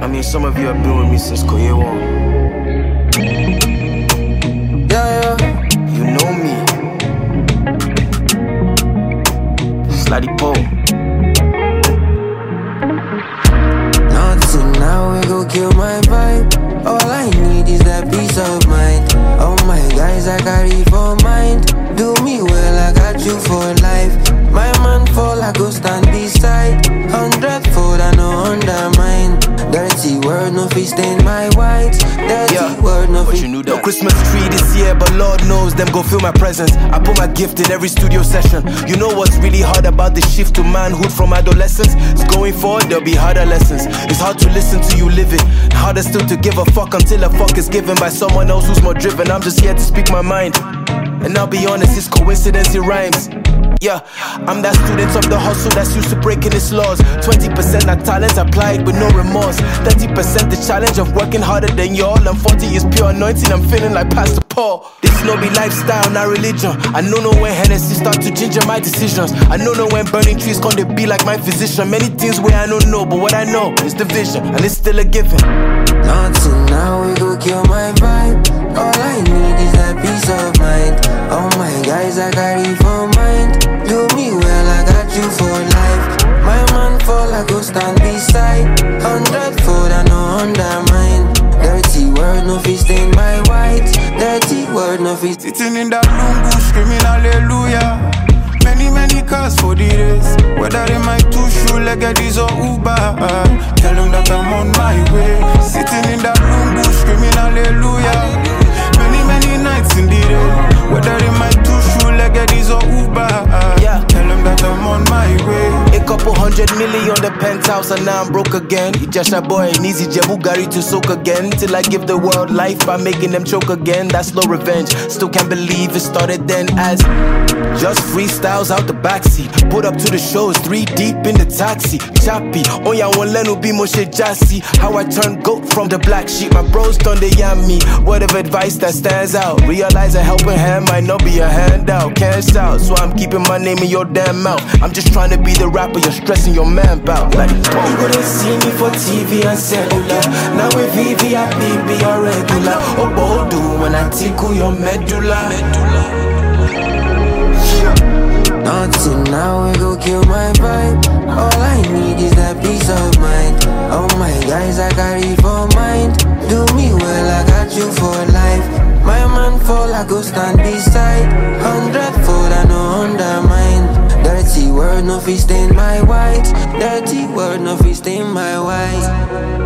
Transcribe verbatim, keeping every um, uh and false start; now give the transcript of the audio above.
I mean, some of you have been with me since Koye one. Yeah, yeah. You know me. Slutty Pole. Nothing now, we go kill my vibe. All I need is that peace of mind. All my guys I carry for mind. Do me well, I got you for life. My man fall, I go stand beside. Hundredfold, I no undermine. Dirty word, no fit stain my white. Dirty yeah. word, no fit. You knew that. No Christmas tree this year, but Lord knows them go feel my presence. I put my gift in every studio session. You know what's really hard about the shift to manhood from adolescence? It's going forward, there'll be harder lessons. It's hard to listen to you live it. Harder still to give a fuck until a fuck is given by someone else who's more driven. I'm just here to speak my mind. And I'll be honest, it's coincidence, it rhymes. Yeah, I'm that student of the hustle that's used to breaking its laws. twenty percent that talent applied with no remorse. thirty percent the challenge of working harder than y'all. And forty is pure anointing, I'm feeling like Pastor Paul. This no be lifestyle, not religion. I know no when Hennessy start to ginger my decisions. I know no when burning trees gonna be like my physician. Many things where I don't know, but what I know is the vision, and it's still a given. Nothing now, we go kill my vibe. All I need is that peace of mind. All my guys I carry for mind. Do me well, I got you for life. My man fall, I go stand beside. Hundredfold, I no undermine. Dirty word, no fit stain my white. Dirty word, no fit. Sitting in that lungu, screaming hallelujah. Many, many cars for the race. Whether in my two shoe, leggedies or Uber. Tell them that I'm on my way. Sitting in that lungu, screaming hallelujah. Many, many nights in the rain. Whether in my two shoe, leggedies or Uber. Yeah. Tell them that I'm on my way. A couple hundred million on the penthouse and now I'm broke again. Just a boy, an easy Jebugari to soak again. Till I give the world life by making them choke again. That's no revenge. Still can't believe it started then as just freestyles out the backseat. Put up to the shows, three deep in the taxi. Chappy, on ya one leno be moshe jassy. How I turn goat from the black sheep. My bros done they yam me. Word of advice that stands out. Realize a helping hand might not be a handout. Can't shout, so I'm keeping my name in your damn mouth. I'm just trying to be the rapper you're stressing your man about. Like, you couldn't see me for T V and cellular. Now with V V I P be your regular. Oh, bold do when I tickle your medulla. Nothing now, we go kill my vibe. All I need is that peace of mind. All my guys I carry for mind. Do me well, I got you for life. My man fall, I go stand beside. Hundredfold, I no undermine. Dirty word, no fit stain my white. Dirty word, no fit stain my white.